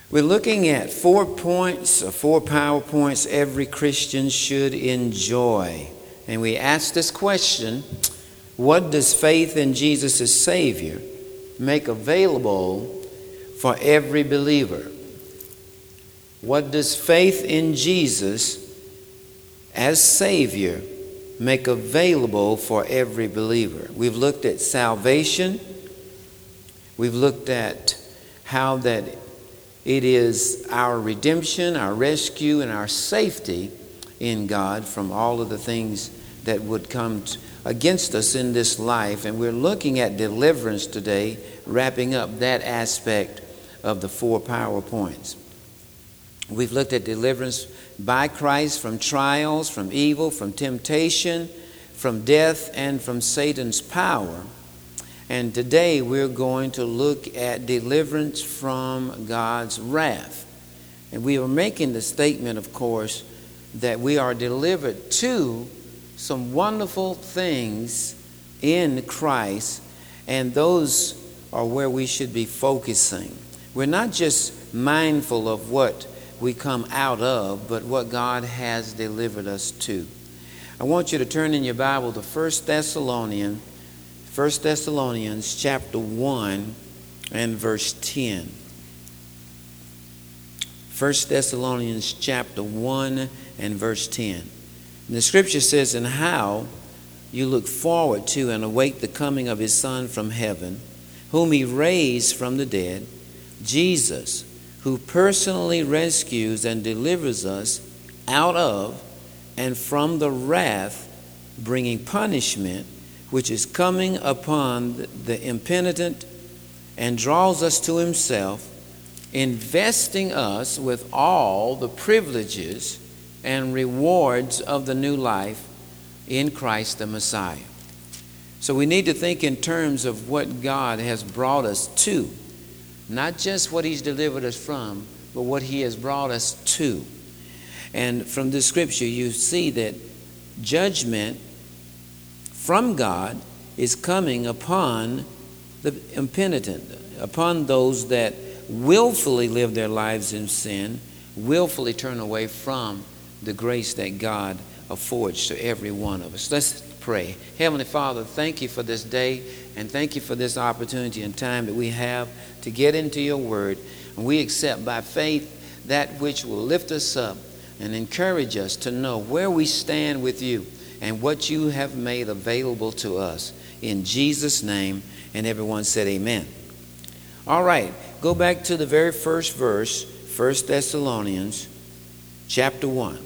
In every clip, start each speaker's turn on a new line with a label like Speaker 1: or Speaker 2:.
Speaker 1: We're looking at 4 points, or 4 PowerPoints every Christian should enjoy. And we ask this question: what does faith in Jesus as Savior make available for every believer? What does faith in Jesus as Savior make available for every believer? We've looked at salvation. We've looked at how that it is our redemption, our rescue, and our safety in God from all of the things that would come against us in this life. And we're looking at deliverance today, wrapping up that aspect of the 4 PowerPoints. We've looked at deliverance by Christ from trials, from evil, from temptation, from death, and from Satan's power. And today we're going to look at deliverance from God's wrath. And we are making the statement, of course, that we are delivered to some wonderful things in Christ, and those are where we should be focusing. We're not just mindful of what we come out of, but what God has delivered us to. I want you to turn in your Bible to 1 Thessalonians chapter 1 and verse 10. 1 Thessalonians chapter 1 and verse 10. And the scripture says, "And how you look forward to and await the coming of his Son from heaven, whom he raised from the dead, Jesus, who personally rescues and delivers us out of and from the wrath, bringing punishment, which is coming upon the impenitent, and draws us to himself, investing us with all the privileges and rewards of the new life in Christ the Messiah." So we need to think in terms of what God has brought us to. Not just what he's delivered us from, but what he has brought us to. And from this scripture, you see that judgment from God is coming upon the impenitent, upon those that willfully live their lives in sin, willfully turn away from the grace that God affords to every one of us. Let's pray. Heavenly Father, thank you for this day, and thank you for this opportunity and time that we have to get into your word. And we accept by faith that which will lift us up and encourage us to know where we stand with you and what you have made available to us. In Jesus' name, and everyone said amen. All right, go back to the very first verse, 1 Thessalonians chapter 1.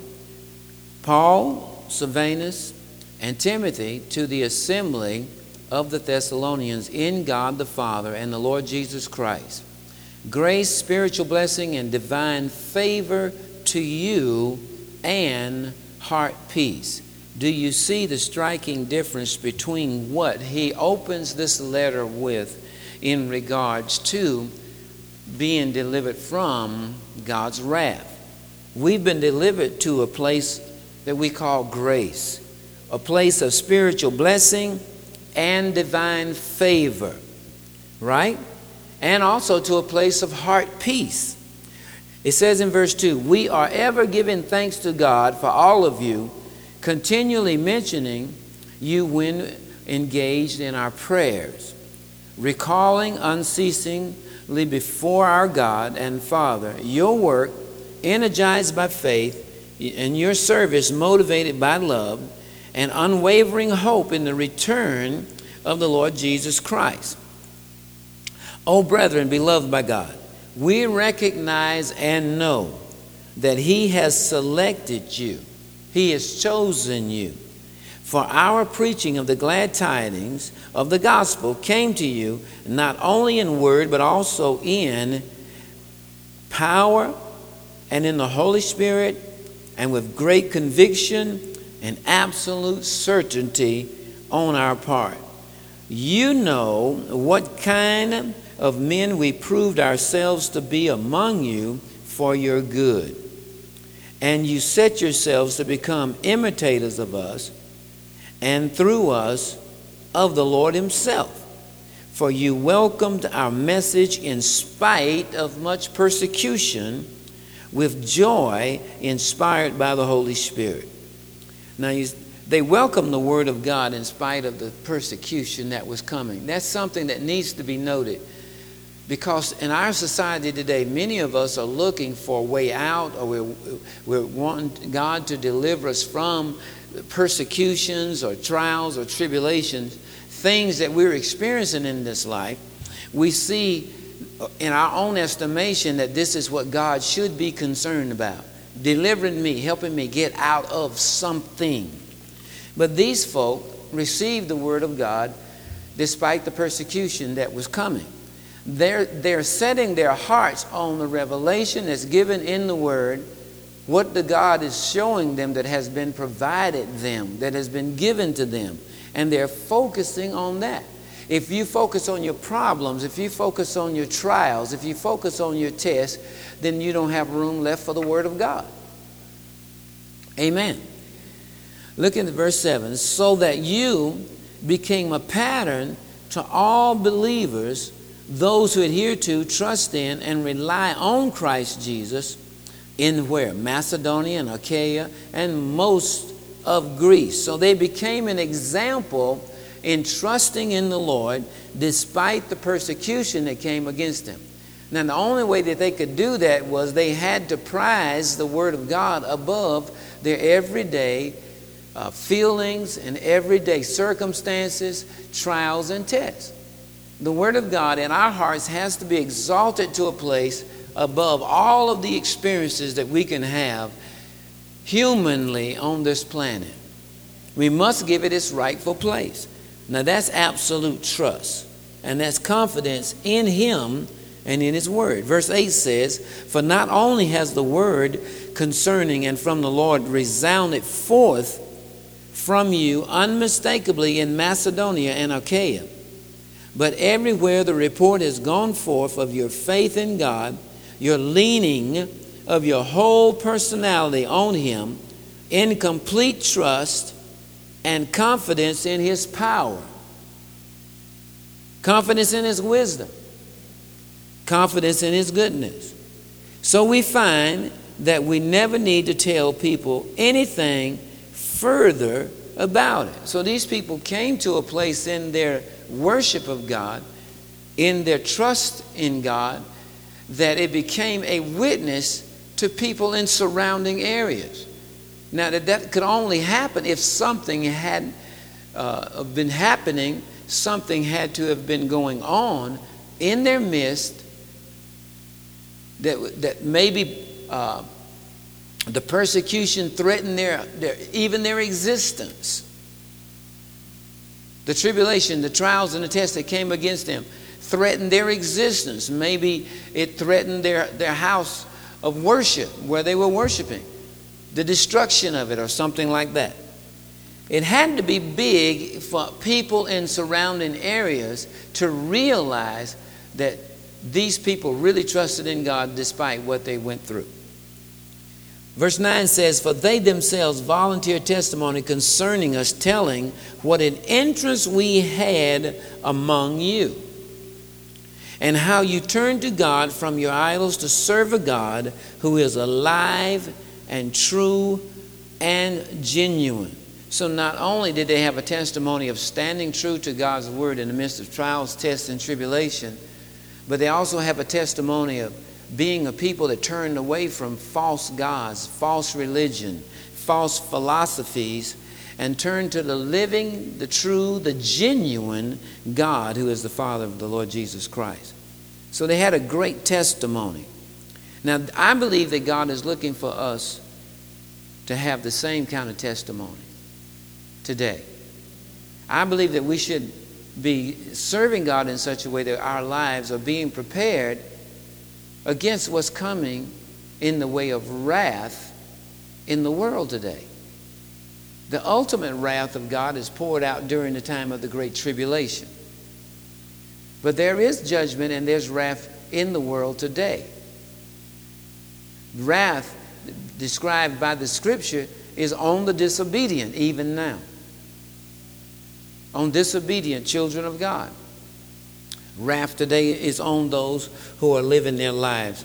Speaker 1: Paul, Silvanus, and Timothy to the assembly of the Thessalonians in God the Father and the Lord Jesus Christ. Grace, spiritual blessing, and divine favor to you and heart peace. Do you see the striking difference between what he opens this letter with in regards to being delivered from God's wrath? We've been delivered to a place that we call grace, a place of spiritual blessing and divine favor, right? And also to a place of heart peace. It says in verse 2, "We are ever giving thanks to God for all of you, continually mentioning you when engaged in our prayers, recalling unceasingly before our God and Father your work, energized by faith, and your service motivated by love, and unwavering hope in the return of the Lord Jesus Christ. O brethren, beloved by God, we recognize and know that he has selected you, he has chosen you, for our preaching of the glad tidings of the gospel came to you not only in word but also in power and in the Holy Spirit and with great conviction and absolute certainty on our part. You know what kind of men we proved ourselves to be among you for your good. And you set yourselves to become imitators of us and through us of the Lord himself. for you welcomed our message in spite of much persecution with joy inspired by the Holy Spirit. Now, they welcomed the Word of God in spite of the persecution that was coming. That's something that needs to be noted. Because in our society today, many of us are looking for a way out, or we're wanting God to deliver us from persecutions or trials or tribulations, things that we're experiencing in this life. We see in our own estimation that this is what God should be concerned about. Delivering me, helping me get out of something. But these folk received the Word of God despite the persecution that was coming. They're setting their hearts on the revelation that's given in the Word, what the God is showing them that has been provided them, that has been given to them. And they're focusing on that. If you focus on your problems, if you focus on your trials, if you focus on your tests, then you don't have room left for the Word of God. Amen. Look at verse 7. So that you became a pattern to all believers, those who adhere to, trust in, and rely on Christ Jesus in where? Macedonia and Achaia and most of Greece. So they became an example in trusting in the Lord despite the persecution that came against them. Now, the only way that they could do that was they had to prize the Word of God above their everyday feelings and everyday circumstances, trials, and tests. The Word of God in our hearts has to be exalted to a place above all of the experiences that we can have humanly on this planet. We must give it its rightful place. Now, that's absolute trust, and that's confidence in Him and in His Word. Verse 8 says, for not only has the word concerning and from the Lord resounded forth from you unmistakably in Macedonia and Achaia, but everywhere the report has gone forth of your faith in God, your leaning of your whole personality on Him in complete trust and confidence in His power, confidence in His wisdom, confidence in His goodness. So we find that we never need to tell people anything further about it. So these people came to a place in their worship of God, in their trust in God, that it became a witness to people in surrounding areas. Now, that could only happen if something had been happening, something had to have been going on in their midst that maybe the persecution threatened even their existence. The tribulation, the trials, and the tests that came against them threatened their existence. Maybe it threatened their house of worship where they were worshiping, the destruction of it or something like that. It had to be big for people in surrounding areas to realize that these people really trusted in God despite what they went through. Verse 9 says, for they themselves volunteered testimony concerning us, telling what an interest we had among you, and how you turned to God from your idols to serve a God who is alive and true and genuine. So not only did they have a testimony of standing true to God's word in the midst of trials, tests, and tribulation, but they also have a testimony of being a people that turned away from false gods, false religion, false philosophies, and turned to the living, the true, the genuine God who is the Father of the Lord Jesus Christ. So they had a great testimony. Now, I believe that God is looking for us to have the same kind of testimony today. I believe that we should be serving God in such a way that our lives are being prepared against what's coming in the way of wrath in the world today. The ultimate wrath of God is poured out during the time of the Great Tribulation. But there is judgment and there's wrath in the world today. Wrath described by the Scripture is on the disobedient even now. On disobedient children of God. Wrath today is on those who are living their lives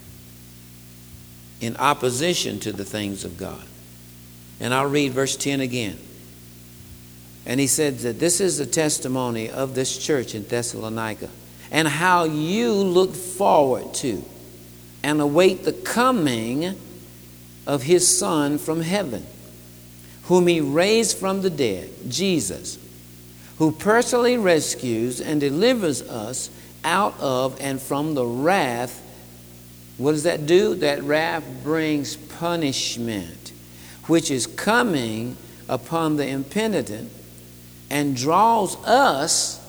Speaker 1: in opposition to the things of God. And I'll read verse 10 again. And he said that this is the testimony of this church in Thessalonica, and how you look forward to and await the coming of his Son from heaven, whom he raised from the dead, Jesus, who personally rescues and delivers us out of and from the wrath. What does that do? That wrath brings punishment, which is coming upon the impenitent, and draws us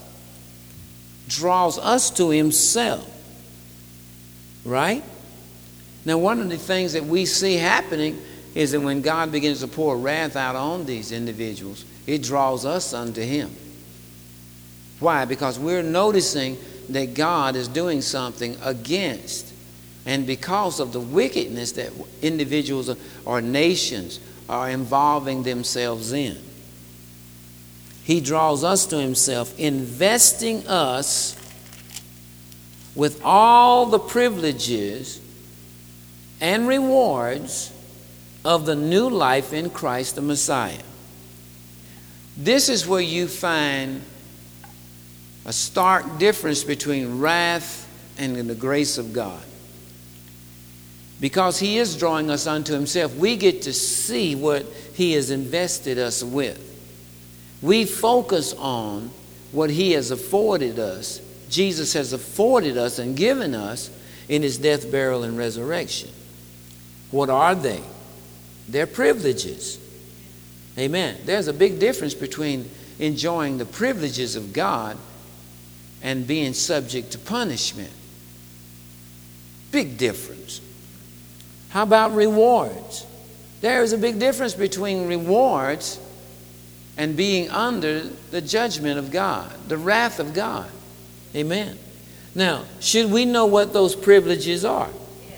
Speaker 1: to himself. Right? Now, one of the things that we see happening is that when God begins to pour wrath out on these individuals, it draws us unto him. Why? Because we're noticing that God is doing something against, and because of the wickedness that individuals or nations are involving themselves in. He draws us to himself, investing us with all the privileges and rewards of the new life in Christ the Messiah. This is where you find a stark difference between wrath and the grace of God. Because he is drawing us unto himself, we get to see what he has invested us with. We focus on what he has afforded us, Jesus has afforded us and given us in his death, burial, and resurrection. What are they? They're privileges. Amen. There's a big difference between enjoying the privileges of God and being subject to punishment. Big difference. How about rewards? There is a big difference between rewards and being under the judgment of God, the wrath of God. Amen. Now, should we know what those privileges are?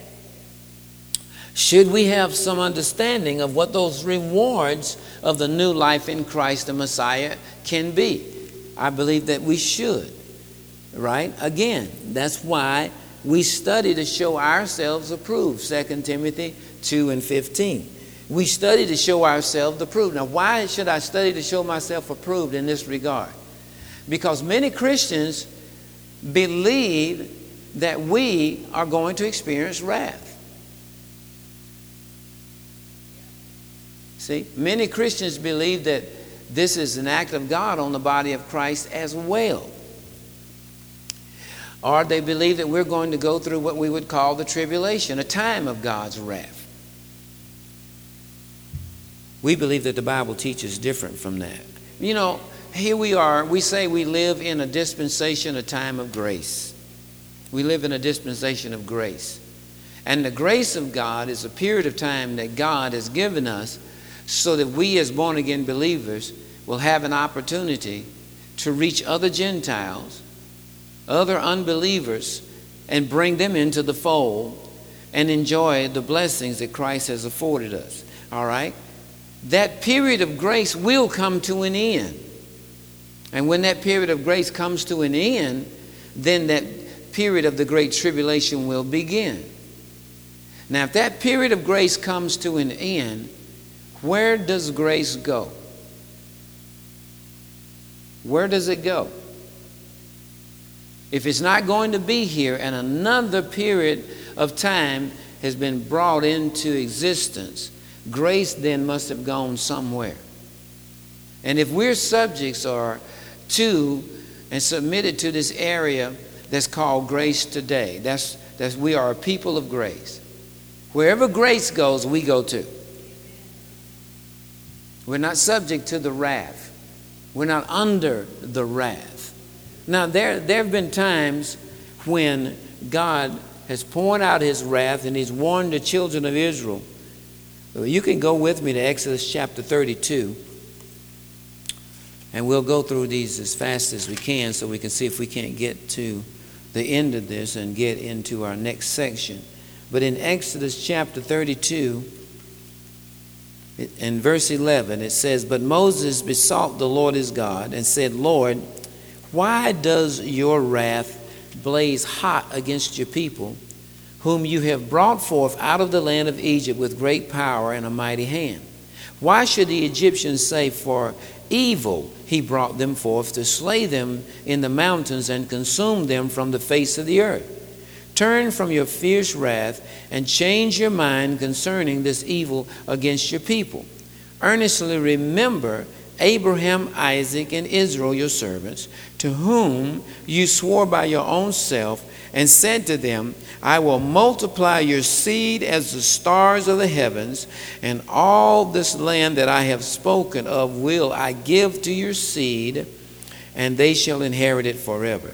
Speaker 1: Should we have some understanding of what those rewards of the new life in Christ the Messiah can be? I believe that we should. Right? Again, that's why we study to show ourselves approved. 2 Timothy 2:15. We study to show ourselves approved. Now, why should I study to show myself approved in this regard? Because many Christians believe that we are going to experience wrath. See, many Christians believe that this is an act of God on the body of Christ as well. Or they believe that we're going to go through what we would call the tribulation, a time of God's wrath. We believe that the Bible teaches different from that. You know, here we are, we say we live in a dispensation, a time of grace. We live in a dispensation of grace. And the grace of God is a period of time that God has given us so that we as born-again believers will have an opportunity to reach other Gentiles, other unbelievers, and bring them into the fold and enjoy the blessings that Christ has afforded us. All right? That period of grace will come to an end. And when that period of grace comes to an end, then that period of the great tribulation will begin. Now, if that period of grace comes to an end, where does grace go? Where does it go? If it's not going to be here and another period of time has been brought into existence, grace then must have gone somewhere. And if we're subjects or to and submitted to this area that's called grace today, that's we are a people of grace. Wherever grace goes, we go too. We're not subject to the wrath. We're not under the wrath. Now, there have been times when God has poured out his wrath and he's warned the children of Israel. You can go with me to Exodus chapter 32. And we'll go through these as fast as we can so we can see if we can't get to the end of this and get into our next section. But in Exodus chapter 32, in verse 11, it says, "But Moses besought the Lord his God and said, Lord, Why does your wrath blaze hot against your people, whom you have brought forth out of the land of Egypt with great power and a mighty hand? Why should the Egyptians say, for evil he brought them forth to slay them in the mountains and consume them from the face of the earth? Turn from your fierce wrath and change your mind concerning this evil against your people. Earnestly remember Abraham, Isaac, and Israel, your servants, to whom you swore by your own self and said to them, I will multiply your seed as the stars of the heavens, and all this land that I have spoken of will I give to your seed, and they shall inherit it forever.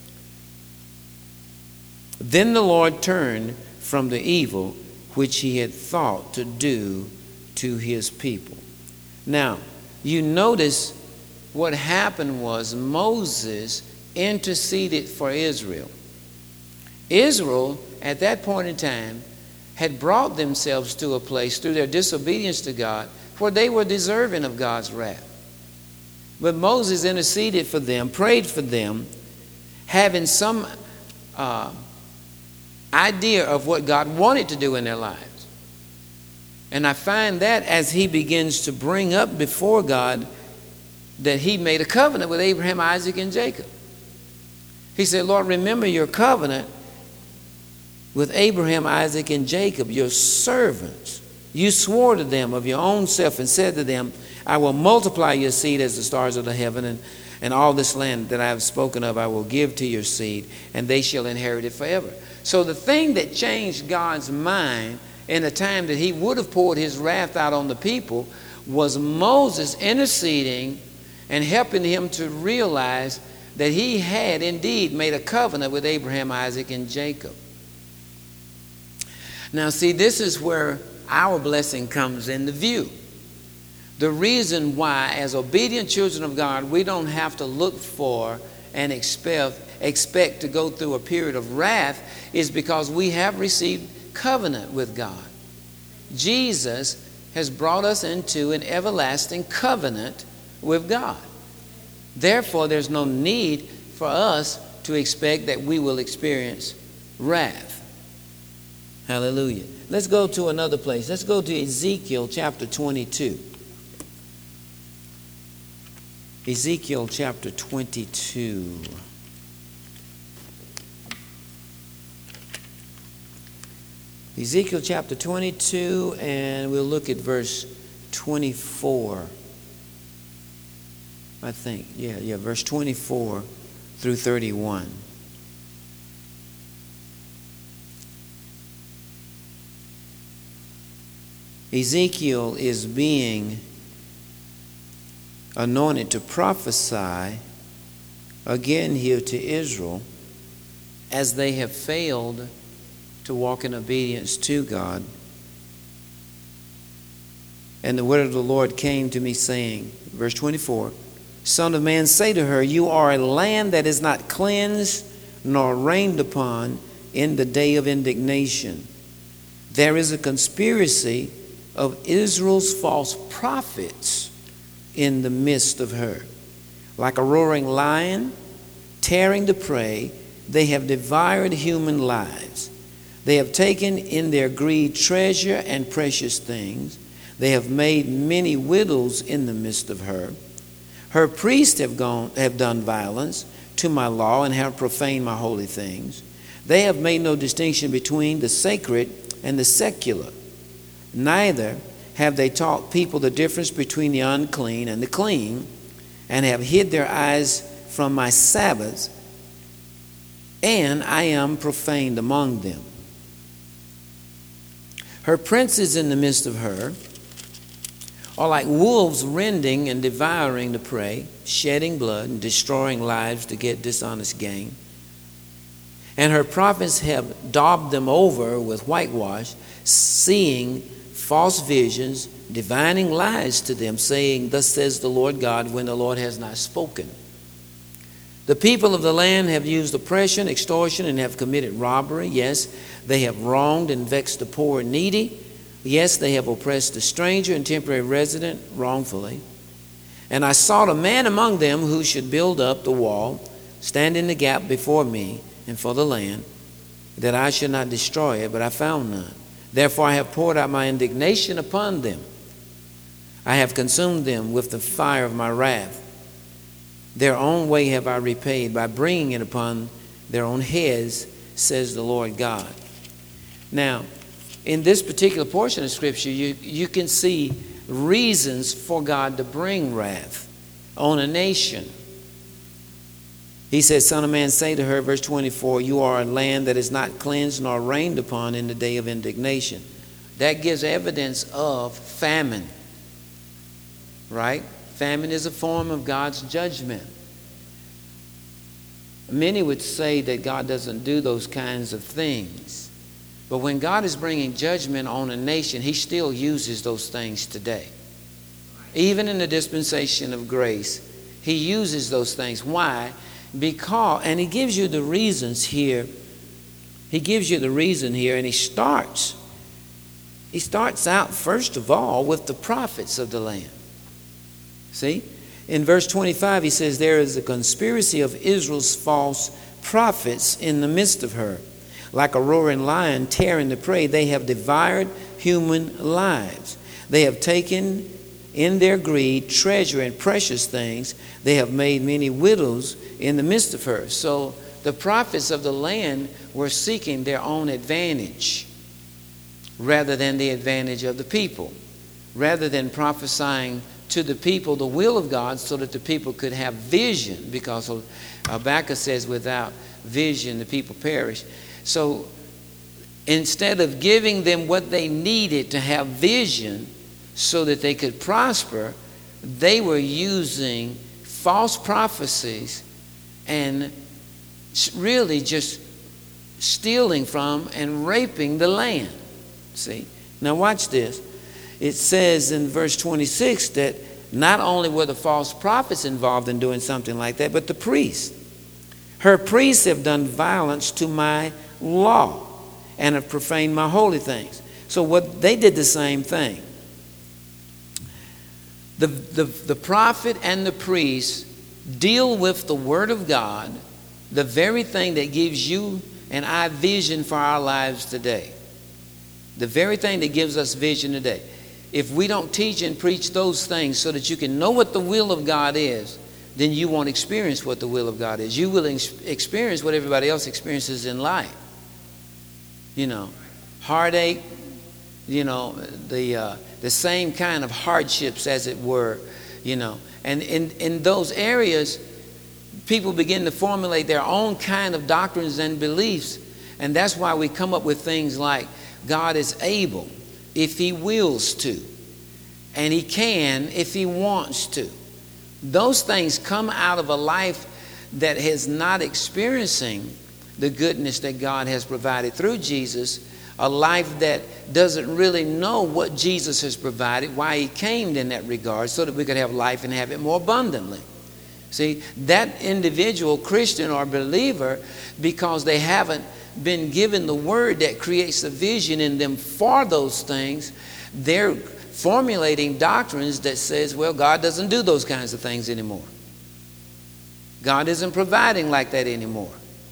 Speaker 1: Then the Lord turned from the evil which he had thought to do to his people. Now, you notice what happened was Moses interceded for Israel. Israel, at that point in time, had brought themselves to a place through their disobedience to God where they were deserving of God's wrath. But Moses interceded for them, prayed for them, having some idea of what God wanted to do in their lives. And I find that as he begins to bring up before God that he made a covenant with Abraham, Isaac, and Jacob. He said, Lord, remember your covenant with Abraham, Isaac, and Jacob, your servants. You swore to them of your own self and said to them, I will multiply your seed as the stars of the heaven, and all this land that I have spoken of I will give to your seed, and they shall inherit it forever. So the thing that changed God's mind in the time that he would have poured his wrath out on the people was Moses interceding and helping him to realize that he had indeed made a covenant with Abraham, Isaac, and Jacob. Now, see, this is where our blessing comes into view. The reason why, as obedient children of God, we don't have to look for and expect to go through a period of wrath is because we have received covenant with God. Jesus has brought us into an everlasting covenant with God. Therefore, there's no need for us to expect that we will experience wrath. Hallelujah. Let's go to another place. Let's go to Ezekiel chapter 22. Ezekiel chapter 22. Ezekiel chapter 22, and we'll look at verse 24. I think, verse 24 through 31. Ezekiel is being anointed to prophesy again here to Israel as they have failed to walk in obedience to God. And the word of the Lord came to me saying, verse 24, Son of man, say to her, you are a land that is not cleansed nor rained upon in the day of indignation. There is a conspiracy of Israel's false prophets in the midst of her. Like a roaring lion, tearing the prey, they have devoured human lives. They have taken in their greed treasure and precious things. They have made many widows in the midst of her. Her priests have done violence to my law and have profaned my holy things. They have made no distinction between the sacred and the secular. Neither have they taught people the difference between the unclean and the clean, and have hid their eyes from my Sabbaths, and I am profaned among them. Her princes in the midst of her are like wolves rending and devouring the prey, shedding blood and destroying lives to get dishonest gain. And her prophets have daubed them over with whitewash, seeing false visions, divining lies to them, saying, Thus says the Lord God, when the Lord has not spoken. The people of the land have used oppression, extortion, and have committed robbery. Yes, they have wronged and vexed the poor and needy. Yes, they have oppressed the stranger and temporary resident wrongfully. And I sought a man among them who should build up the wall, stand in the gap before me and for the land, that I should not destroy it, but I found none. Therefore I have poured out my indignation upon them. I have consumed them with the fire of my wrath. Their own way have I repaid by bringing it upon their own heads, says the Lord God. Now, in this particular portion of Scripture, you can see reasons for God to bring wrath on a nation. He says, Son of man, say to her, verse 24, you are a land that is not cleansed nor rained upon in the day of indignation. That gives evidence of famine, right? Famine is a form of God's judgment. Many would say that God doesn't do those kinds of things. But when God is bringing judgment on a nation, He still uses those things today. Even in the dispensation of grace, He uses those things. Why? Because, and He gives you the reasons here. He gives you the reason here, and He starts out, first of all, with the prophets of the land. See? In verse 25, he says, there is a conspiracy of Israel's false prophets in the midst of her. Like a roaring lion tearing the prey, they have devoured human lives. They have taken in their greed treasure and precious things. They have made many widows in the midst of her. So the prophets of the land were seeking their own advantage rather than the advantage of the people, rather than prophesying to the people the will of God so that the people could have vision, because Habakkuk says without vision the people perish. So instead of giving them what they needed to have vision so that they could prosper, they were using false prophecies and really just stealing from and raping the land. See? Now watch this. It says in verse 26 that not only were the false prophets involved in doing something like that, but the priests. Her priests have done violence to my law and have profaned my holy things. So what they did the same thing. The prophet and the priest deal with the word of God, the very thing that gives you and I vision for our lives today. The very thing that gives us vision today. If we don't teach and preach those things so that you can know what the will of God is, then you won't experience what the will of God is. You will experience what everybody else experiences in life. You know, heartache, you know, the same kind of hardships, as it were, you know. And in those areas, people begin to formulate their own kind of doctrines and beliefs. And that's why we come up with things like God is able if He wills to, and He can if He wants to. Those things come out of a life that is not experiencing the goodness that God has provided through Jesus, a life that doesn't really know what Jesus has provided, why He came in that regard, so that we could have life and have it more abundantly. See, that individual, Christian or believer, because they haven't been given the word that creates a vision in them for those things, they're formulating doctrines that says, well, God doesn't do those kinds of things anymore. God isn't providing like that anymore.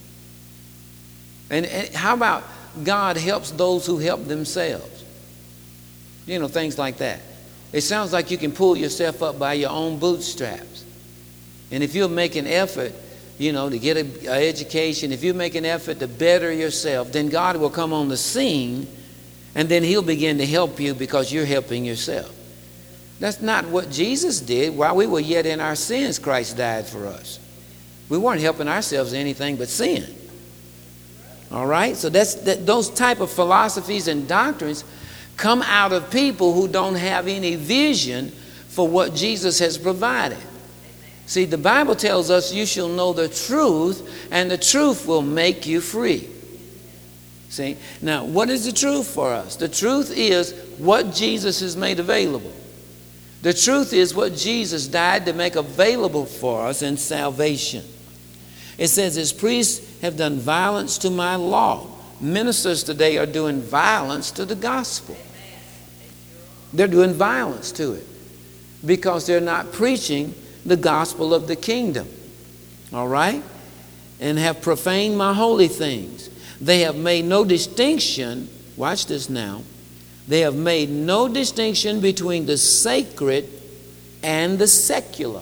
Speaker 1: And how about God helps those who help themselves? You know, things like that. It sounds like you can pull yourself up by your own bootstraps. And if you'll make an effort, you know, to get an education, if you make an effort to better yourself, then God will come on the scene, and then He'll begin to help you because you're helping yourself. That's not what Jesus did. While we were yet in our sins, Christ died for us. We weren't helping ourselves in anything but sin. All right? So those type of philosophies and doctrines come out of people who don't have any vision for what Jesus has provided. See, the Bible tells us you shall know the truth, and the truth will make you free. See, now what is the truth for us? The truth is what Jesus has made available. The truth is what Jesus died to make available for us in salvation. It says, His priests have done violence to my law. Ministers today are doing violence to the gospel. They're doing violence to it. because they're not preaching the gospel of the kingdom. All right? And have profaned my holy things. They have made no distinction, watch this now, they have made no distinction between the sacred and the secular.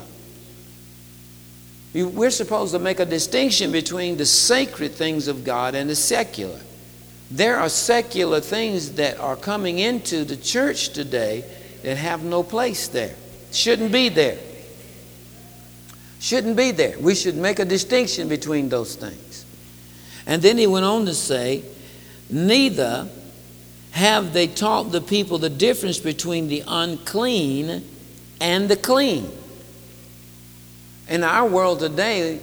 Speaker 1: We're supposed to make a distinction between the sacred things of God and the secular. There are secular things that are coming into the church today that have no place there. Shouldn't be there. Shouldn't be there. We should make a distinction between those things. And then he went on to say, neither have they taught the people the difference between the unclean and the clean. In our world today,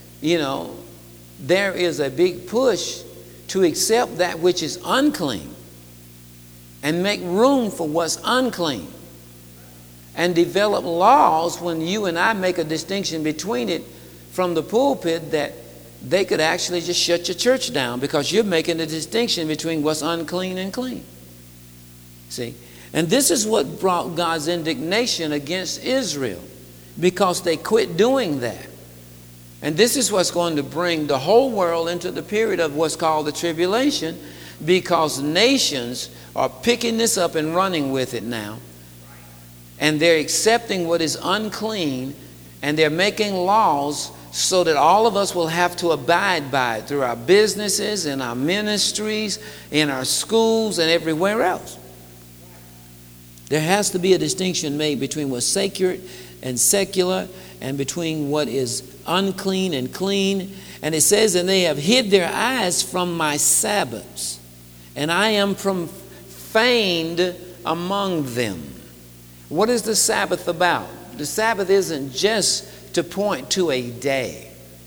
Speaker 1: there is a big push to accept that which is unclean and make room for what's unclean and develop laws when you and I make a distinction between it from the pulpit that they could actually just shut your church down because you're making a distinction between what's unclean and clean. See? And this is what brought God's indignation against Israel, because they quit doing that. And this is what's going to bring the whole world into the period of what's called the tribulation, because nations are picking this up and running with it now. And they're accepting what is unclean, and they're making laws so that all of us will have to abide by it through our businesses and our ministries, in our schools and everywhere else. There has to be a distinction made between what's sacred and secular, and between what is unclean and clean. And it says, and they have hid their eyes from my Sabbaths, and I am profaned among them. What is the Sabbath about? The Sabbath isn't just to point to a day.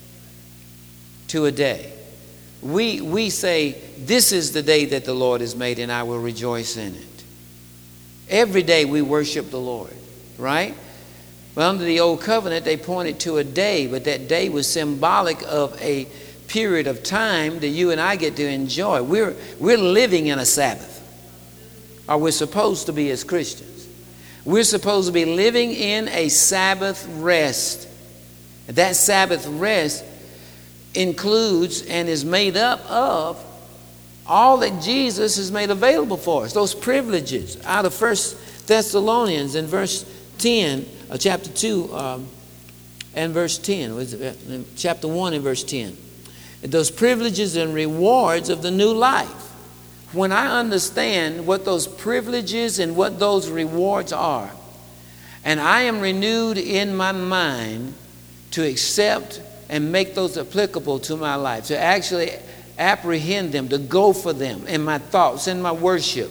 Speaker 1: To a day. We say, this is the day that the Lord has made, and I will rejoice in it. Every day we worship the Lord, right? Well, under the old covenant, they pointed to a day, but that day was symbolic of a period of time that you and I get to enjoy. We're living in a Sabbath, or we're supposed to be as Christians. We're supposed to be living in a Sabbath rest. That Sabbath rest includes and is made up of all that Jesus has made available for us, those privileges out of 1 Thessalonians in verse 10, chapter 2 and verse 10, chapter 1 and verse 10. Those privileges and rewards of the new life. When I understand what those privileges and what those rewards are, and I am renewed in my mind to accept and make those applicable to my life, to actually apprehend them, to go for them in my thoughts, in my worship,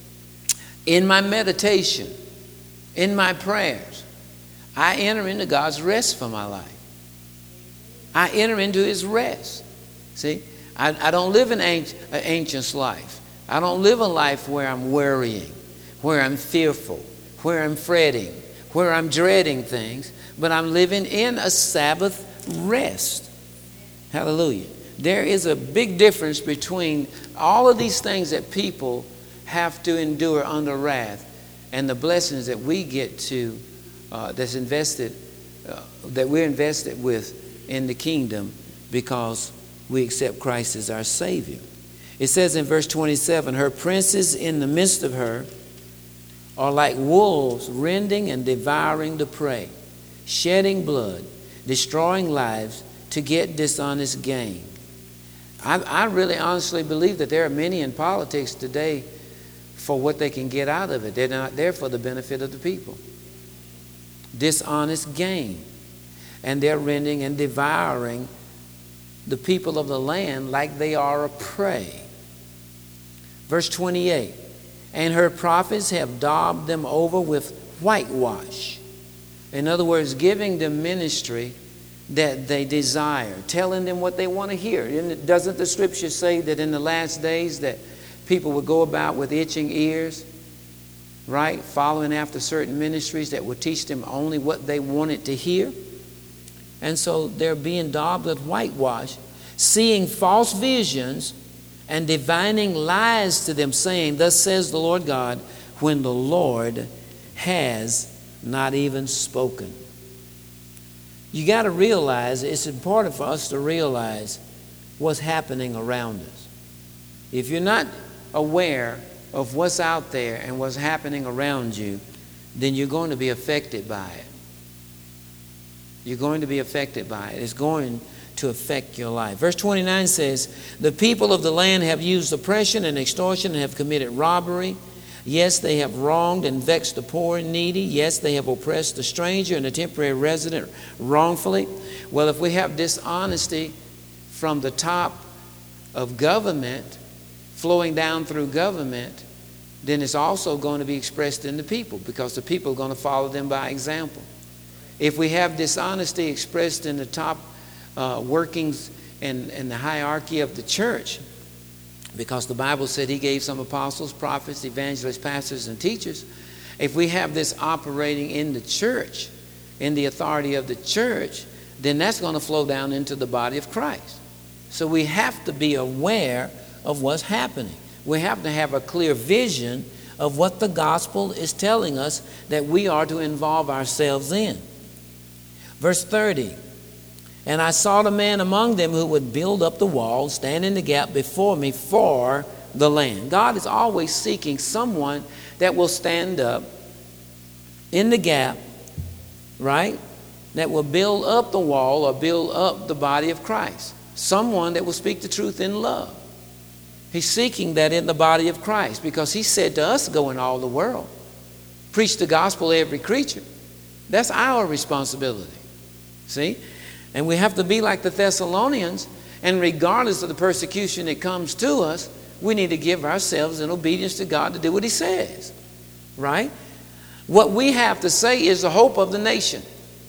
Speaker 1: in my meditation, in my prayers, I enter into God's rest for my life. I enter into His rest. See, I don't live an ancient's life. I don't live a life where I'm worrying, where I'm fearful, where I'm fretting, where I'm dreading things, but I'm living in a Sabbath rest. Hallelujah. There is a big difference between all of these things that people have to endure under wrath and the blessings that we get to, that we're invested with in the kingdom because we accept Christ as our Savior. It says in verse 27, her princes in the midst of her are like wolves rending and devouring the prey, shedding blood, destroying lives to get dishonest gain. I really honestly believe that there are many in politics today for what they can get out of it. They're not there for the benefit of the people. Dishonest gain. And they're rending and devouring the people of the land like they are a prey. Verse 28, and her prophets have daubed them over with whitewash. In other words, giving them ministry that they desire, telling them what they want to hear. And doesn't the scripture say that in the last days that people would go about with itching ears, right? Following after certain ministries that would teach them only what they wanted to hear. And so they're being daubed with whitewash, seeing false visions and divining lies to them, saying, thus says the Lord God, when the Lord has not even spoken. You got to realize, it's important for us to realize what's happening around us. If you're not aware of what's out there and what's happening around you, then you're going to be affected by it. You're going to be affected by it. It's going to affect your life. Verse 29 says, the people of the land have used oppression and extortion and have committed robbery. Yes, they have wronged and vexed the poor and needy. Yes, they have oppressed the stranger and the temporary resident wrongfully. Well, if we have dishonesty from the top of government flowing down through government, then it's also going to be expressed in the people, because the people are going to follow them by example. If we have dishonesty expressed in the top workings and the hierarchy of the church, because the Bible said he gave some apostles, prophets, evangelists, pastors, and teachers. If we have this operating in the church, in the authority of the church, then that's going to flow down into the body of Christ. So we have to be aware of what's happening. We have to have a clear vision of what the gospel is telling us that we are to involve ourselves in. Verse 30, and I sought a man among them who would build up the wall, stand in the gap before me for the land. God is always seeking someone that will stand up in the gap, right? That will build up the wall or build up the body of Christ. Someone that will speak the truth in love. He's seeking that in the body of Christ, because he said to us, go in all the world, preach the gospel to every creature. That's our responsibility. See? And we have to be like the Thessalonians, and regardless of the persecution that comes to us, we need to give ourselves in obedience to God to do what he says. Right? What we have to say is the hope of the nation.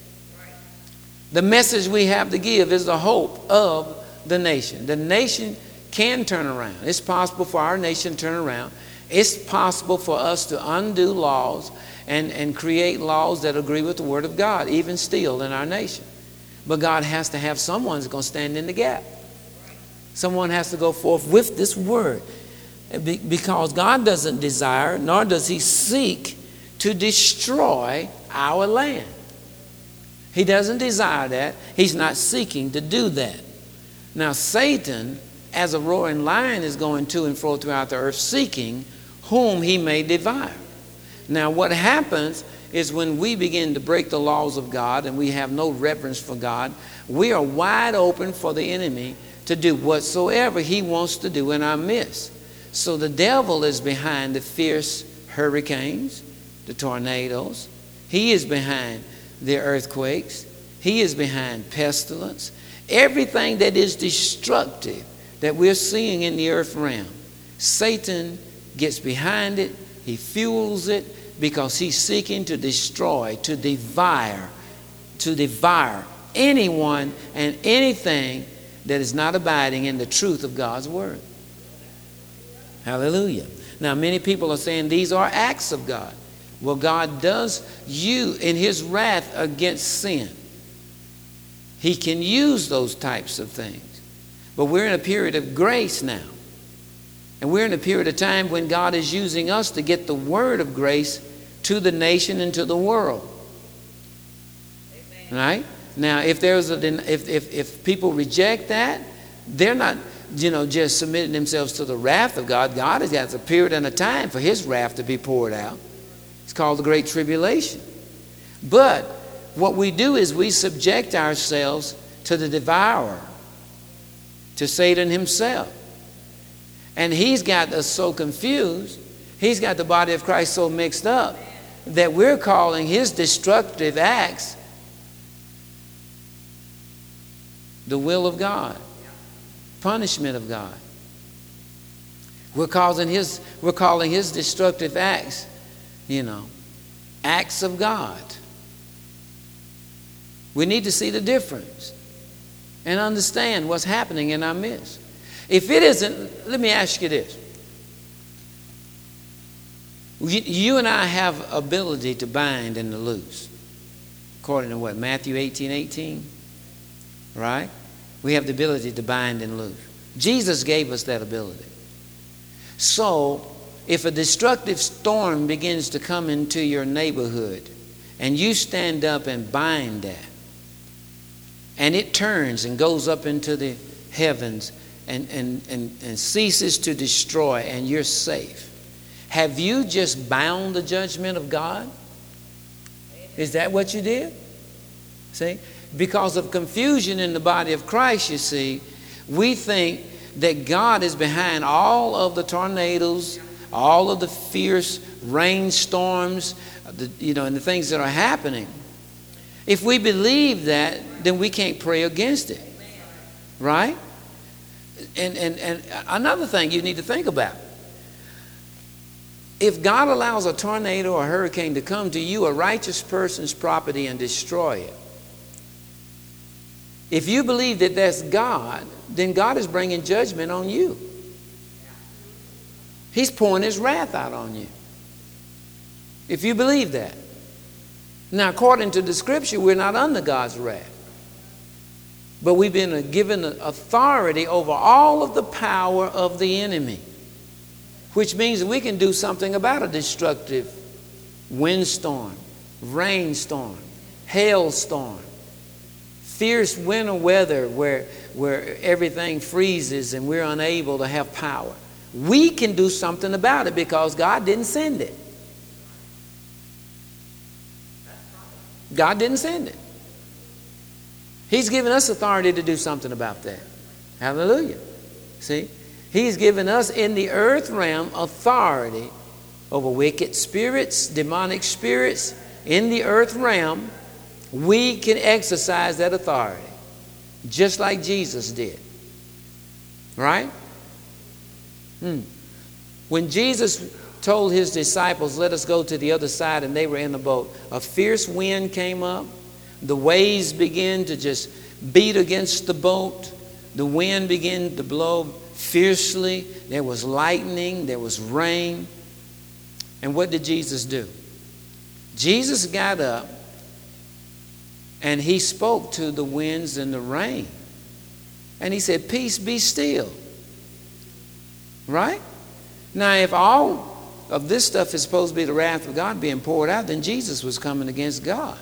Speaker 1: The message we have to give is the hope of the nation. The nation can turn around. It's possible for our nation to turn around. It's possible for us to undo laws and create laws that agree with the Word of God, even still in our nation. But God has to have someone who's going to stand in the gap. Someone has to go forth with this word. Because God doesn't desire, nor does he seek to destroy our land. He doesn't desire that. He's not seeking to do that. Now, Satan, as a roaring lion, is going to and fro throughout the earth, seeking whom he may devour. Now, what happens is when we begin to break the laws of God and we have no reverence for God, we are wide open for the enemy to do whatsoever he wants to do in our midst. So the devil is behind the fierce hurricanes, the tornadoes. He is behind the earthquakes. He is behind pestilence. Everything that is destructive that we're seeing in the earth realm, Satan gets behind it. He fuels it, because he's seeking to destroy, to devour anyone and anything that is not abiding in the truth of God's word. Hallelujah. Now, many people are saying these are acts of God. Well, God does use, in his wrath against sin, he can use those types of things. But we're in a period of grace now. And we're in a period of time when God is using us to get the word of grace to the nation and to the world. Amen. Right? Now, if there's if people reject that, they're not, just submitting themselves to the wrath of God. God has a period and a time for his wrath to be poured out. It's called the Great Tribulation. But what we do is we subject ourselves to the devourer, to Satan himself. And he's got us so confused, he's got the body of Christ so mixed up, that we're calling his destructive acts the will of God, punishment of God. We're calling his destructive acts, acts of God. We need to see the difference and understand what's happening in our midst. If it isn't, let me ask you this. You and I have ability to bind and to loose. According to what? Matthew 18:18? Right? We have the ability to bind and loose. Jesus gave us that ability. So, if a destructive storm begins to come into your neighborhood, and you stand up and bind that, and it turns and goes up into the heavens and ceases to destroy, and you're safe, have you just bound the judgment of God? Is that what you did? See? Because of confusion in the body of Christ, you see, we think that God is behind all of the tornadoes, all of the fierce rainstorms, and the things that are happening. If we believe that, then we can't pray against it. Right? And another thing you need to think about. If God allows a tornado or a hurricane to come to you, a righteous person's property, and destroy it, if you believe that that's God, then God is bringing judgment on you. He's pouring his wrath out on you. If you believe that. Now, according to the scripture, we're not under God's wrath. But we've been given authority over all of the power of the enemy, which means that we can do something about a destructive windstorm, rainstorm, hailstorm, fierce winter weather where everything freezes and we're unable to have power. We can do something about it because God didn't send it. God didn't send it. He's given us authority to do something about that. Hallelujah. See? He's given us in the earth realm authority over wicked spirits, demonic spirits. In the earth realm, we can exercise that authority just like Jesus did. Right? When Jesus told his disciples, let us go to the other side, and they were in the boat, a fierce wind came up. The waves began to just beat against the boat. The wind began to blow fiercely. There was lightning. There was rain. And what did Jesus do? Jesus got up and he spoke to the winds and the rain. And he said, peace, be still. Right? Now, if all of this stuff is supposed to be the wrath of God being poured out, then Jesus was coming against God.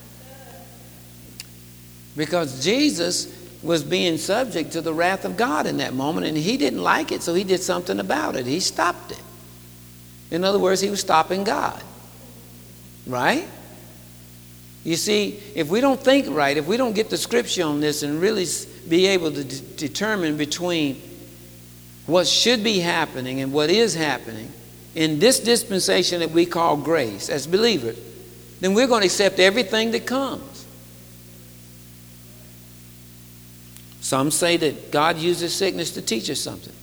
Speaker 1: Because Jesus was being subject to the wrath of God in that moment, and he didn't like it, so he did something about it. He stopped it. In other words, he was stopping God. Right? You see, if we don't think right, if we don't get the scripture on this and really be able to determine between what should be happening and what is happening in this dispensation that we call grace as believers, then we're going to accept everything that comes. Some say that God uses sickness to teach us something.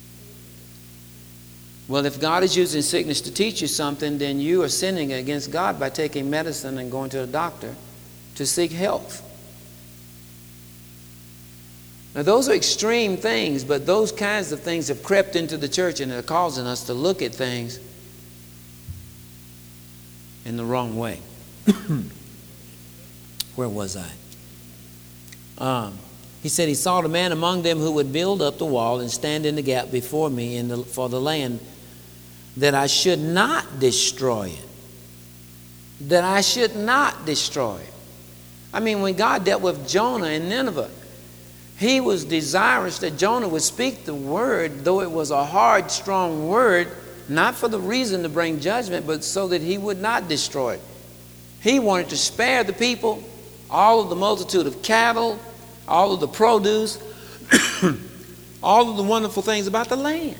Speaker 1: Well, if God is using sickness to teach you something, then you are sinning against God by taking medicine and going to a doctor to seek health. Now, those are extreme things, but those kinds of things have crept into the church and are causing us to look at things in the wrong way. Where was I? He said he sought a man among them who would build up the wall and stand in the gap before me for the land, that I should not destroy it. That I should not destroy it. I mean, when God dealt with Jonah in Nineveh, he was desirous that Jonah would speak the word, though it was a hard, strong word, not for the reason to bring judgment, but so that he would not destroy it. He wanted to spare the people, all of the multitude of cattle, all of the produce, all of the wonderful things about the land.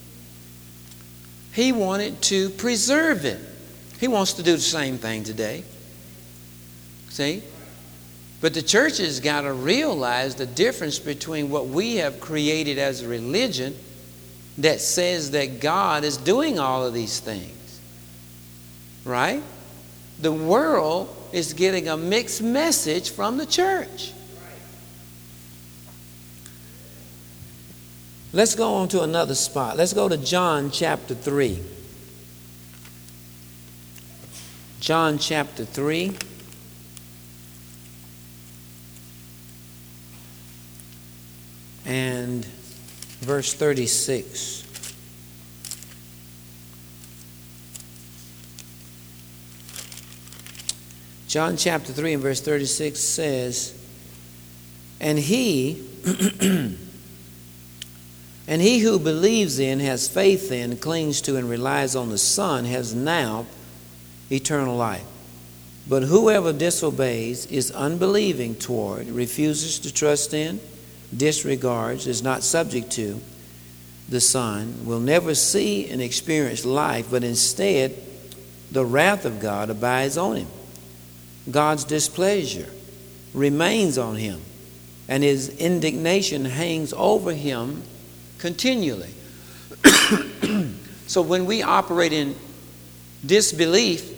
Speaker 1: He wanted to preserve it. He wants to do the same thing today. See? But the church has got to realize the difference between what we have created as a religion that says that God is doing all of these things. Right? The world is getting a mixed message from the church. Let's go on to another spot. Let's go to John chapter 3. John chapter 3. And verse 36. John chapter 3 and verse 36 says, And he who believes in, has faith in, clings to, and relies on the Son has now eternal life. But whoever disobeys, is unbelieving toward, refuses to trust in, disregards, is not subject to the Son, will never see and experience life, but instead the wrath of God abides on him. God's displeasure remains on him, and his indignation hangs over him continually. So when we operate in disbelief,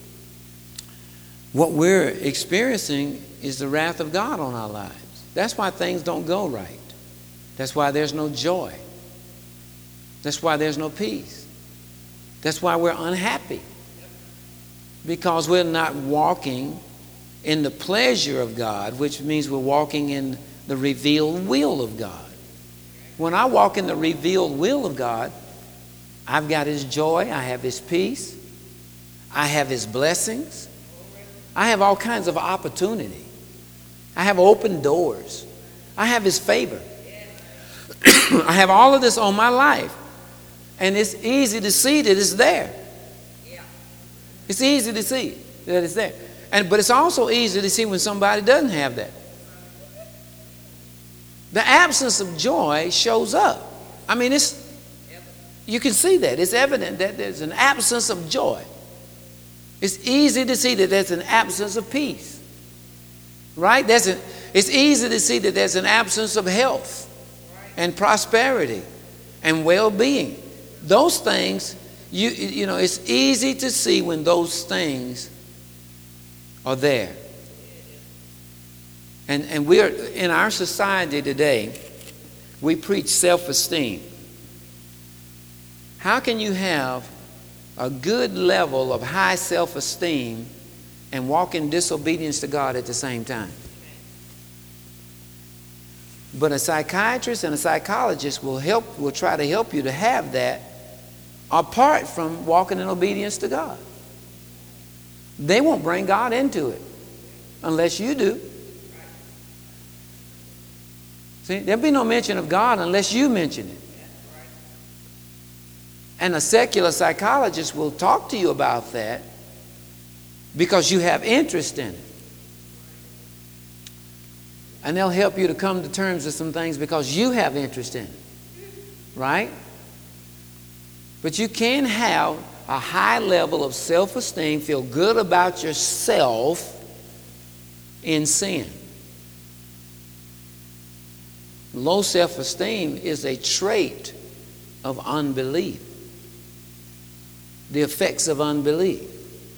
Speaker 1: what we're experiencing is the wrath of God on our lives. That's why things don't go right. That's why there's no joy. That's why there's no peace. That's why we're unhappy. Because we're not walking in the pleasure of God, which means we're walking in the revealed will of God. When I walk in the revealed will of God, I've got His joy, I have His peace, I have His blessings, I have all kinds of opportunity. I have open doors. I have His favor. I have all of this on my life. And it's easy to see that it's there. It's easy to see that it's there. But it's also easy to see when somebody doesn't have that. The absence of joy shows up. I mean, you can see that. It's evident that there's an absence of joy. It's easy to see that there's an absence of peace. Right? It's easy to see that there's an absence of health and prosperity and well-being. Those things, you know, it's easy to see when those things are there. And we're in our society today, we preach self-esteem. How can you have a good level of high self-esteem and walk in disobedience to God at the same time? But a psychiatrist and a psychologist will try to help you to have that apart from walking in obedience to God. They won't bring God into it unless you do. See, there'll be no mention of God unless you mention it. And a secular psychologist will talk to you about that because you have interest in it. And they'll help you to come to terms with some things because you have interest in it. Right? But you can have a high level of self-esteem, feel good about yourself in sin. Low self-esteem is a trait of unbelief. The effects of unbelief.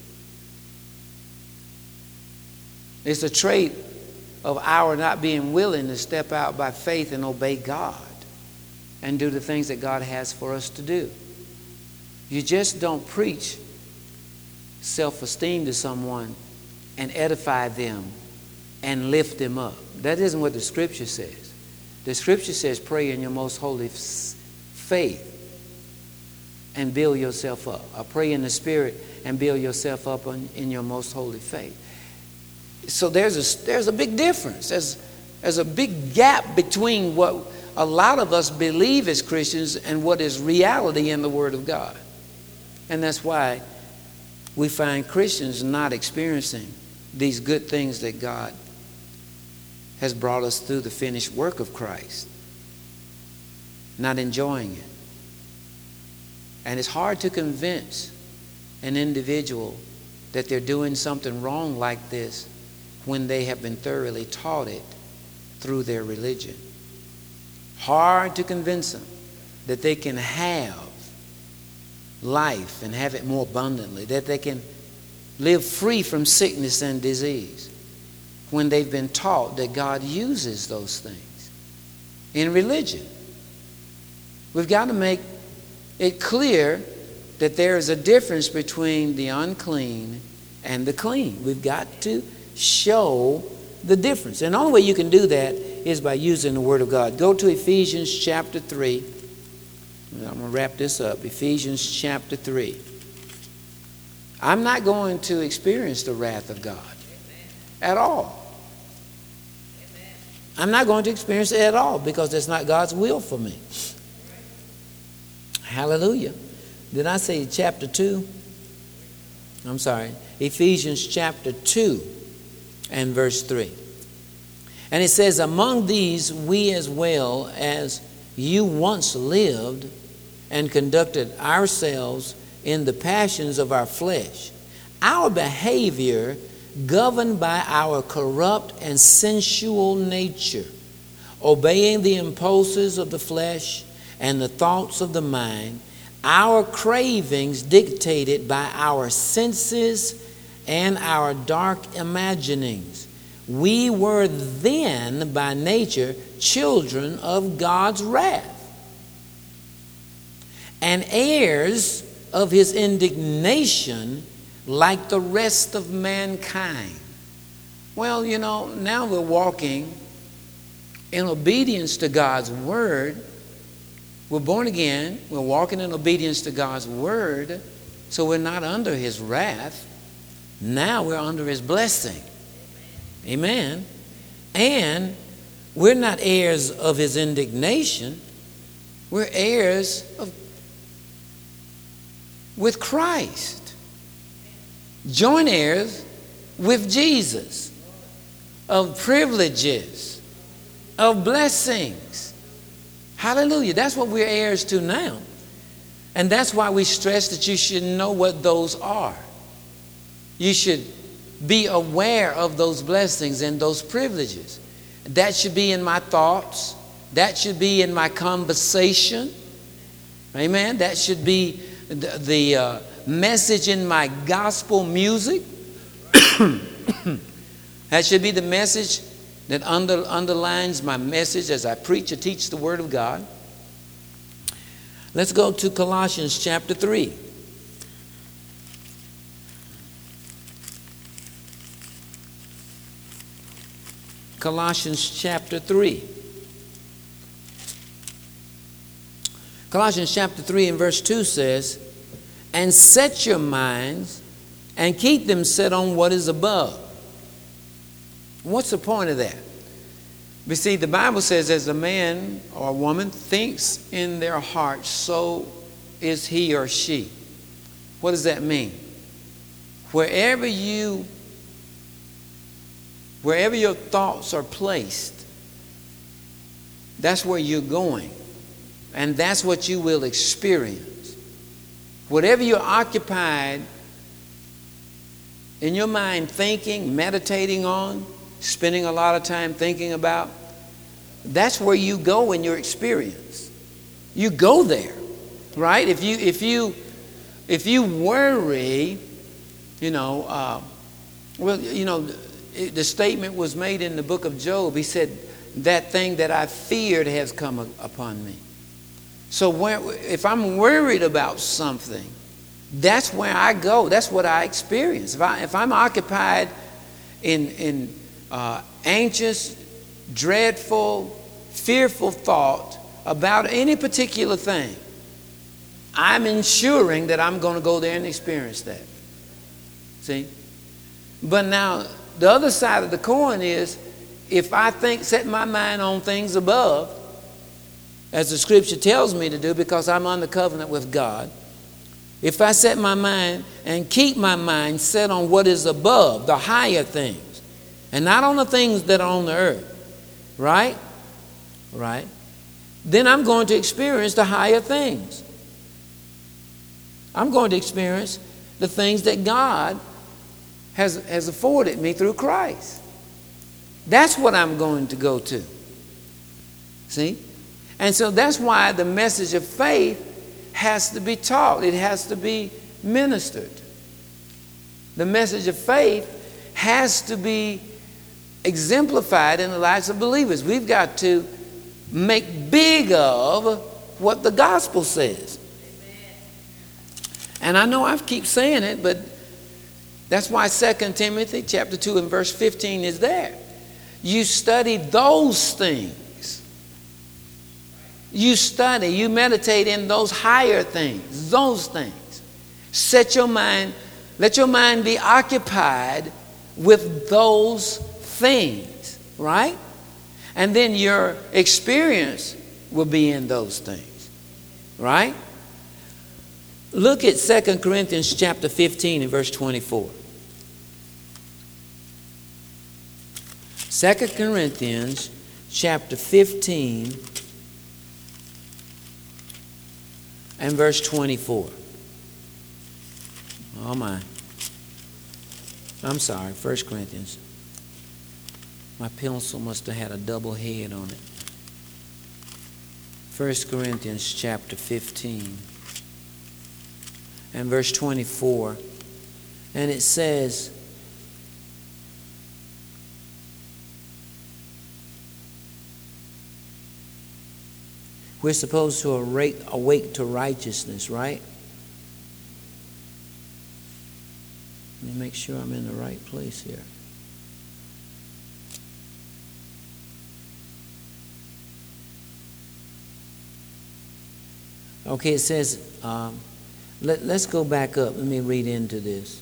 Speaker 1: It's a trait of our not being willing to step out by faith and obey God and do the things that God has for us to do. You just don't preach self-esteem to someone and edify them and lift them up. That isn't what the Scripture says. The Scripture says pray in your most holy faith and build yourself up. Or pray in the Spirit and build yourself up in your most holy faith. So there's a big difference. There's a big gap between what a lot of us believe as Christians and what is reality in the Word of God. And that's why we find Christians not experiencing these good things that God has brought us through the finished work of Christ. Not enjoying it. And it's hard to convince an individual that they're doing something wrong like this when they have been thoroughly taught it through their religion. Hard to convince them that they can have life and have it more abundantly, that they can live free from sickness and disease when they've been taught that God uses those things in religion. We've got to make it clear that there is a difference between the unclean and the clean. We've got to show the difference. And the only way you can do that is by using the Word of God. Go to Ephesians chapter 3. I'm going to wrap this up. Ephesians chapter 3. I'm not going to experience the wrath of God. at all. I'm not going to experience it at all because it's not God's will for me. Hallelujah. Did I say chapter 2? I'm sorry. Ephesians chapter 2 and verse 3. And it says, among these we as well as you once lived and conducted ourselves in the passions of our flesh, our behavior governed by our corrupt and sensual nature, obeying the impulses of the flesh and the thoughts of the mind, our cravings dictated by our senses and our dark imaginings. We were then by nature children of God's wrath and heirs of his indignation like the rest of mankind. Well, now we're walking in obedience to God's word. We're born again. We're walking in obedience to God's word. So we're not under his wrath. Now we're under his blessing. Amen. And we're not heirs of his indignation. We're heirs with Christ. Joint heirs with Jesus of privileges, of blessings. Hallelujah. That's what we're heirs to now. And that's why we stress that you should know what those are. You should be aware of those blessings and those privileges. That should be in my thoughts. That should be in my conversation. Amen. That should be the message in my gospel music. That should be the message that underlines my message as I preach or teach the Word of God. Let's go to Colossians chapter 3. Colossians chapter 3. Colossians chapter 3 and verse 2 says, and set your minds and keep them set on what is above. What's the point of that? You see, the Bible says as a man or a woman thinks in their heart, so is he or she. What does that mean? Wherever your thoughts are placed, that's where you're going. And that's what you will experience. Whatever you're occupied in your mind thinking, meditating on, spending a lot of time thinking about, that's where you go in your experience. You go there, right? If you worry, the statement was made in the book of Job. He said, that thing that I feared has come upon me. So if I'm worried about something, that's where I go. That's what I experience. If I'm occupied in anxious, dreadful, fearful thought about any particular thing, I'm ensuring that I'm going to go there and experience that. See? But now, the other side of the coin is, if I set my mind on things above, as the scripture tells me to do, because I'm under covenant with God, if I set my mind and keep my mind set on what is above, the higher things, and not on the things that are on the earth, right? Right? Then I'm going to experience the higher things. I'm going to experience the things that God has afforded me through Christ. That's what I'm going to go to. See? And so that's why the message of faith has to be taught. It has to be ministered. The message of faith has to be exemplified in the lives of believers. We've got to make big of what the gospel says. And I know I keep saying it, but that's why 2 Timothy chapter 2 and verse 15 is there. You study those things. You study, you meditate in those higher things, those things. Set your mind, let your mind be occupied with those things, right? And then your experience will be in those things, right? Look at 2 Corinthians chapter 15 and verse 24. 2 Corinthians chapter 15 and verse 24. Oh my. I'm sorry, 1 Corinthians. My pencil must have had a double head on it. 1 Corinthians chapter 15 and verse 24. And it says, we're supposed to awake to righteousness, right? Let me make sure I'm in the right place here. Okay, it says, let's go back up. Let me read into this.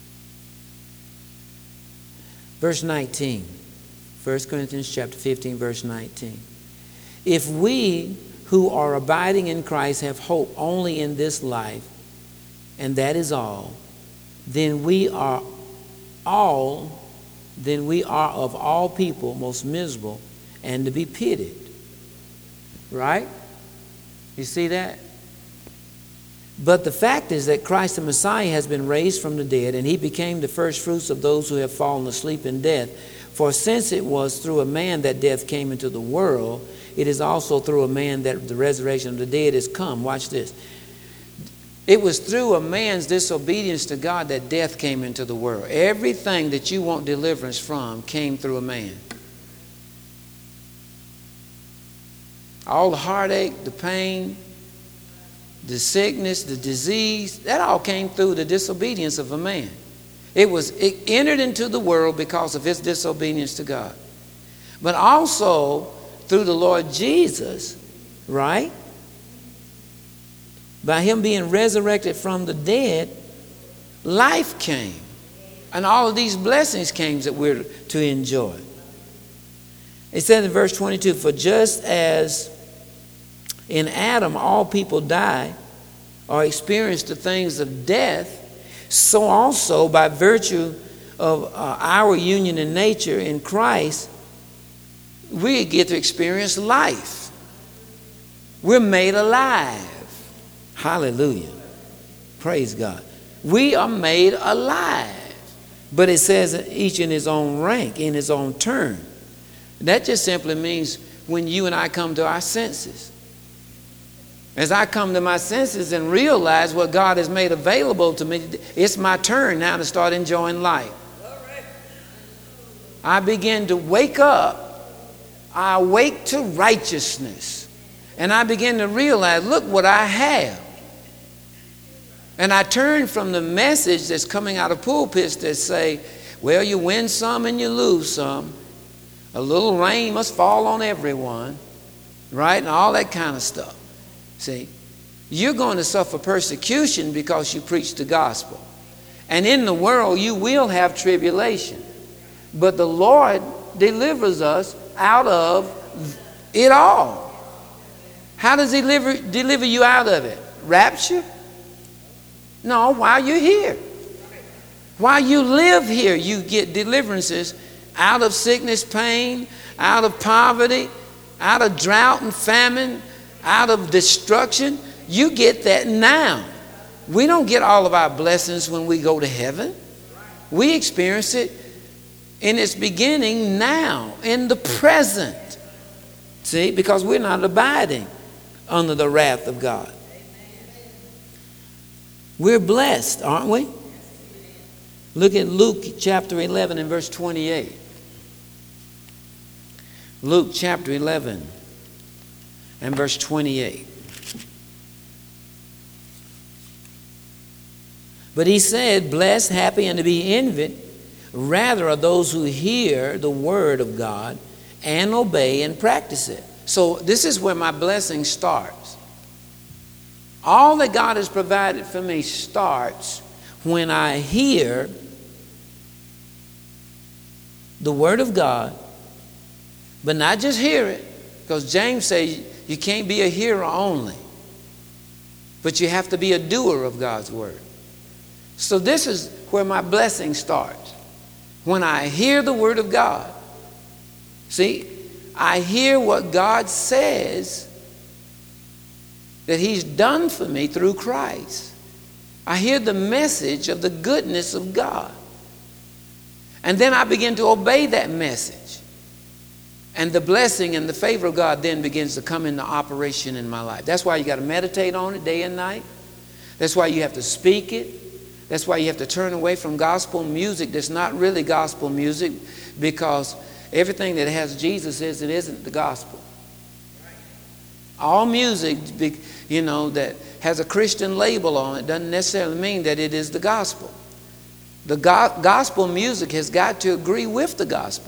Speaker 1: Verse 19. 1 Corinthians chapter 15, verse 19. If we who are abiding in Christ have hope only in this life, and that is all, then we are of all people most miserable and to be pitied. Right? You see that? But the fact is that Christ the Messiah has been raised from the dead, and he became the first fruits of those who have fallen asleep in death. For since it was through a man that death came into the world, it is also through a man that the resurrection of the dead is come. Watch this. It was through a man's disobedience to God that death came into the world. Everything that you want deliverance from came through a man. All the heartache, the pain, the sickness, the disease, that all came through the disobedience of a man. It entered into the world because of his disobedience to God. But also through the Lord Jesus, right? By him being resurrected from the dead, life came. And all of these blessings came that we're to enjoy. It says in verse 22, for just as in Adam all people die or experience the things of death, so also by virtue of our union in nature in Christ, we get to experience life. We're made alive. Hallelujah. Praise God. We are made alive. But it says each in his own rank, in his own turn. That just simply means when you and I come to our senses. As I come to my senses and realize what God has made available to me, it's my turn now to start enjoying life. I begin to wake up. I awake to righteousness. And I begin to realize, look what I have. And I turn from the message that's coming out of pulpits that say, well, you win some and you lose some. A little rain must fall on everyone. Right? And all that kind of stuff. See, you're going to suffer persecution because you preach the gospel. And in the world, you will have tribulation. But the Lord delivers us out of it all. How does he deliver you out of it? Rapture? No, while you're here. While you live here, you get deliverances out of sickness, pain, out of poverty, out of drought and famine, out of destruction. You get that now. We don't get all of our blessings when we go to heaven. We experience it in its beginning now, in the present. See, because we're not abiding under the wrath of God. We're blessed, aren't we? Look at Luke chapter 11 and verse 28. Luke chapter 11 and verse 28. But he said, blessed, happy, and to be envied, rather are those who hear the word of God and obey and practice it. So this is where my blessing starts. All that God has provided for me starts when I hear the Word of God, but not just hear it, because James says you can't be a hearer only, but you have to be a doer of God's Word. So this is where my blessing starts. When I hear the Word of God, see, I hear what God says that He's done for me through Christ. I hear the message of the goodness of God. And then I begin to obey that message. And the blessing and the favor of God then begins to come into operation in my life. That's why you got to meditate on it day and night. That's why you have to speak it. That's why you have to turn away from gospel music that's not really gospel music, because everything that has Jesus is, it isn't the gospel. All music, that has a Christian label on it doesn't necessarily mean that it is the gospel. The gospel music has got to agree with the gospel.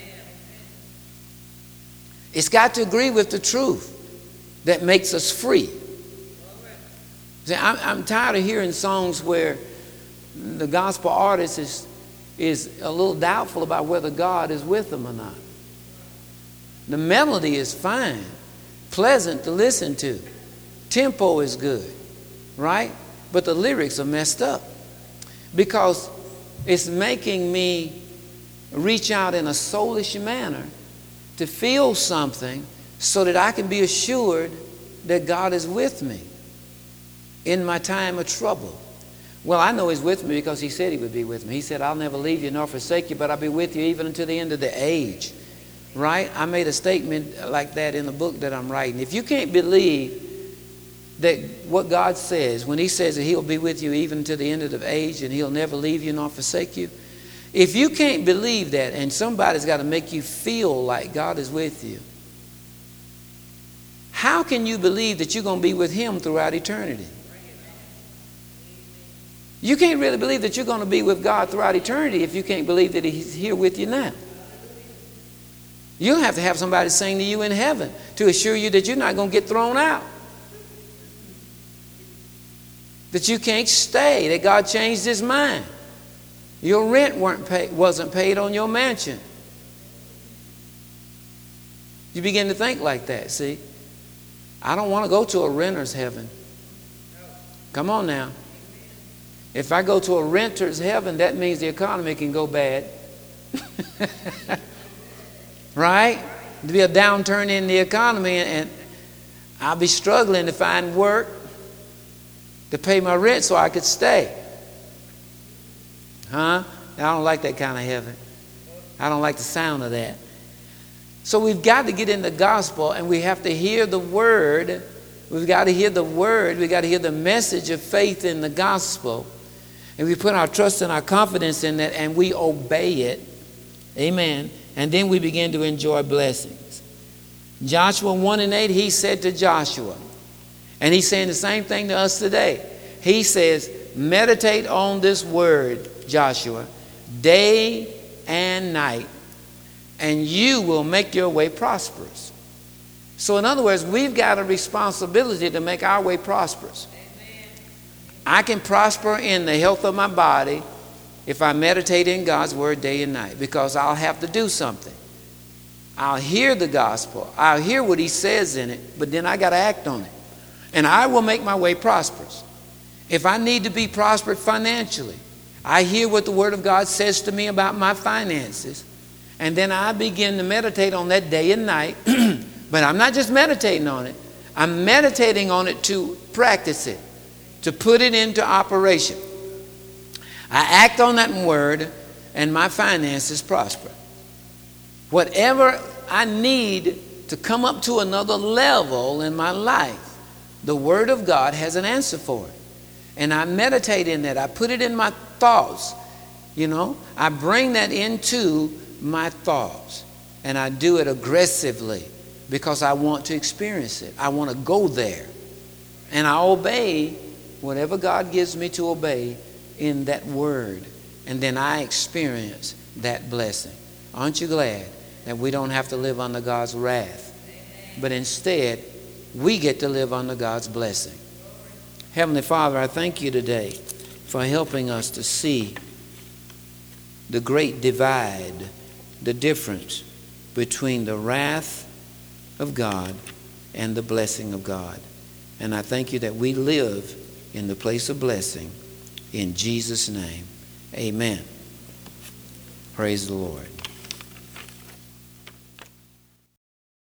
Speaker 1: It's got to agree with the truth that makes us free. See, I'm tired of hearing songs where the gospel artist is a little doubtful about whether God is with them or not. The melody is fine, pleasant to listen to. Tempo is good, right? But the lyrics are messed up because it's making me reach out in a soulish manner to feel something so that I can be assured that God is with me in my time of trouble. Well, I know He's with me because He said He would be with me. He said, I'll never leave you nor forsake you, but I'll be with you even until the end of the age. Right? I made a statement like that in the book that I'm writing. If you can't believe that what God says, when He says that He'll be with you even to the end of the age and He'll never leave you nor forsake you, if you can't believe that and somebody's got to make you feel like God is with you, how can you believe that you're going to be with Him throughout eternity? You can't really believe that you're going to be with God throughout eternity if you can't believe that He's here with you now. You'll have to have somebody sing to you in heaven to assure you that you're not going to get thrown out. That you can't stay, that God changed His mind. Your rent wasn't paid on your mansion. You begin to think like that, see? I don't want to go to a renter's heaven. Come on now. If I go to a renter's heaven, that means the economy can go bad. Right? There'll be a downturn in the economy and I'll be struggling to find work to pay my rent so I could stay. I don't like that kind of heaven. I don't like the sound of that. So we've got to get in the gospel and we have to hear the word. We've got to hear the word. We've got to hear the message of faith in the gospel. And we put our trust and our confidence in that and we obey it. Amen. And then we begin to enjoy blessings. Joshua 1:8, He said to Joshua, and He's saying the same thing to us today. He says, meditate on this word, Joshua, day and night, and you will make your way prosperous. So in other words, we've got a responsibility to make our way prosperous. I can prosper in the health of my body if I meditate in God's word day and night, because I'll have to do something. I'll hear the gospel. I'll hear what He says in it, but then I got to act on it. And I will make my way prosperous. If I need to be prospered financially, I hear what the word of God says to me about my finances, and then I begin to meditate on that day and night. But I'm not just meditating on it. I'm meditating on it to practice it, to put it into operation. I act on that word and my finances prosper. Whatever I need to come up to another level in my life, the word of God has an answer for it. And I meditate in that. I put it in my thoughts. I bring that into my thoughts. And I do it aggressively because I want to experience it. I want to go there. And I obey whatever God gives me to obey in that word. And then I experience that blessing. Aren't you glad that we don't have to live under God's wrath, but instead we get to live under God's blessing? Heavenly Father, I thank you today for helping us to see the great divide the difference between the wrath of God and the blessing of God. And I thank you that we live in the place of blessing. In Jesus' name, amen. Praise the Lord.